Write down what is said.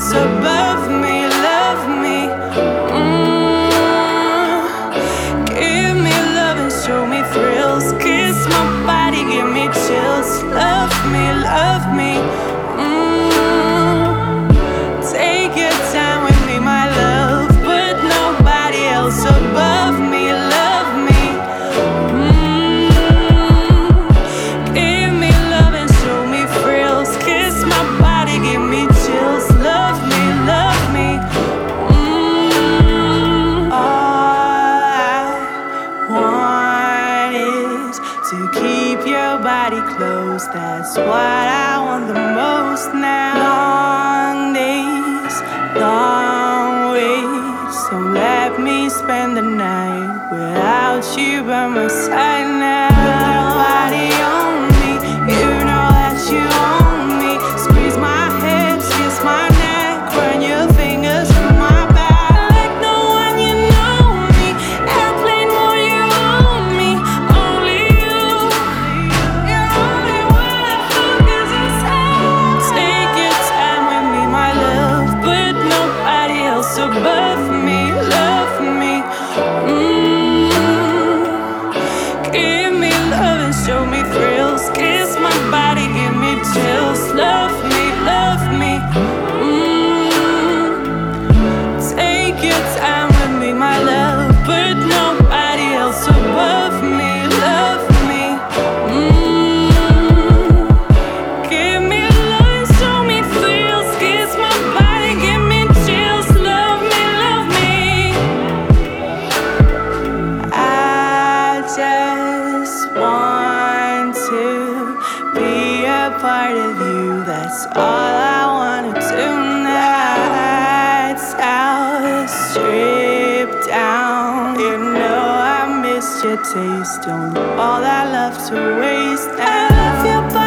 else above me. Love me, give me love and show me thrills. Kiss my body, give me chills. Love me, love me. Take your time with me, my love, but nobody else above me. Love me, give me love and show me thrills. Kiss my body, give me chills. Love me, love me. All I want is to keep your body close. That's what I want the most now. Long days, long ways. So let me spend the night without you by my side now. Put your body on me, you know that you own me. Squeeze my hips, kiss my neck, run your fingers through my back. Like no one, you know me. Airplane mode, you own me. Only you, you're only one I focus inside. Take your time with me, my love, but nobody else above me. Love me, give me love and show me thrills. Kiss my body, give me chills. Love me, love me. Take your time with me, my love, but nobody else above me. Love me, give me love and show me thrills. Kiss my body, give me chills. Love me, love me. I just want to be a part of you. That's all I wanna do. Nights out, stripped down. You know I miss your taste. Don't all that love to waste. I love your body.